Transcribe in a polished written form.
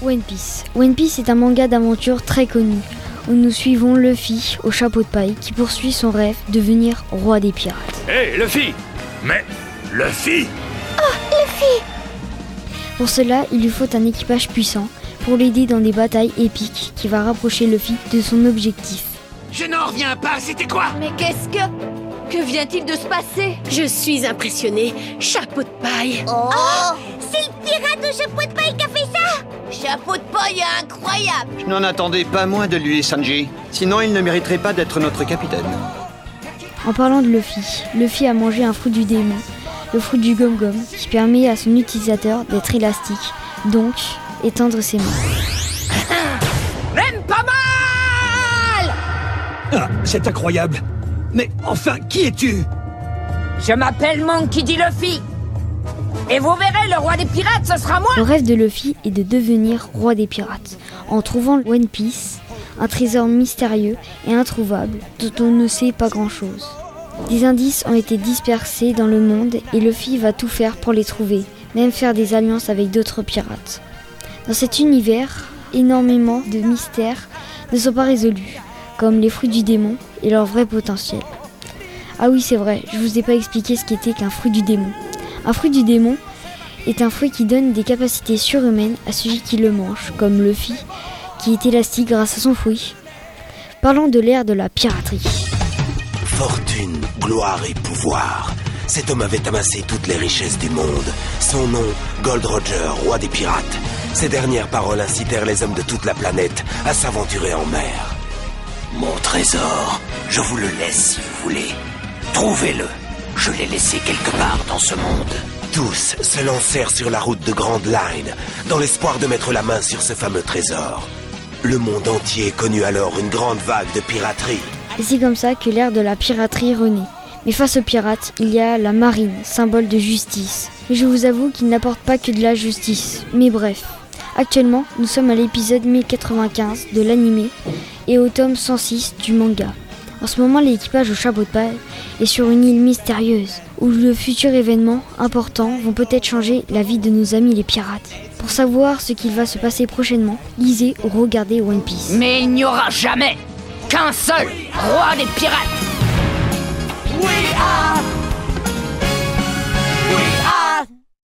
One Piece. One Piece est un manga d'aventure très connu, où nous suivons Luffy au chapeau de paille qui poursuit son rêve de devenir roi des pirates. Hé, Luffy! Mais Luffy! Oh, Luffy! Pour cela, il lui faut un équipage puissant pour l'aider dans des batailles épiques qui va rapprocher Luffy de son objectif. Je n'en reviens pas, c'était quoi? Mais qu'est-ce que... Que vient-il de se passer? Je suis impressionné. Chapeau de paille. Oh, c'est le pirate au chapeau de paille qui a fait ça! Chapeau de paille incroyable! Je n'en attendais pas moins de lui, Sanji. Sinon, il ne mériterait pas d'être notre capitaine. En parlant de Luffy a mangé un fruit du démon, le fruit du Gum-Gum, qui permet à son utilisateur d'être élastique, donc étendre ses mains. Même pas mal! Ah, c'est incroyable. Mais enfin, qui es-tu? Je m'appelle Monkey D. Luffy. Et vous verrez, le roi des pirates, ce sera moi. Le rêve de Luffy est de devenir roi des pirates, en trouvant One Piece, un trésor mystérieux et introuvable dont on ne sait pas grand-chose. Des indices ont été dispersés dans le monde et Luffy va tout faire pour les trouver, même faire des alliances avec d'autres pirates. Dans cet univers, énormément de mystères ne sont pas résolus, comme les fruits du démon et leur vrai potentiel. Ah oui, c'est vrai, je vous ai pas expliqué ce qu'était qu'un fruit du démon. Un fruit du démon est un fruit qui donne des capacités surhumaines à celui qui le mange, comme Luffy, qui est élastique grâce à son fruit. Parlons de l'ère de la piraterie. Fortune, gloire et pouvoir. Cet homme avait amassé toutes les richesses du monde. Son nom, Gold Roger, roi des pirates. Ces dernières paroles incitèrent les hommes de toute la planète à s'aventurer en mer. Mon trésor, je vous le laisse si vous voulez. Trouvez-le. Je l'ai laissé quelque part dans ce monde. Tous se lancèrent sur la route de Grand Line, dans l'espoir de mettre la main sur ce fameux trésor. Le monde entier connut alors une grande vague de piraterie. Et c'est comme ça que l'ère de la piraterie renaît. Mais face aux pirates, il y a la marine, symbole de justice. Et je vous avoue qu'il n'apporte pas que de la justice. Mais bref. Actuellement, nous sommes à l'épisode 1095 de l'anime et au tome 106 du manga. En ce moment, l'équipage au chapeau de paille est sur une île mystérieuse où de futurs événements importants vont peut-être changer la vie de nos amis les pirates. Pour savoir ce qu'il va se passer prochainement, lisez ou regardez One Piece. Mais il n'y aura jamais qu'un seul roi des pirates.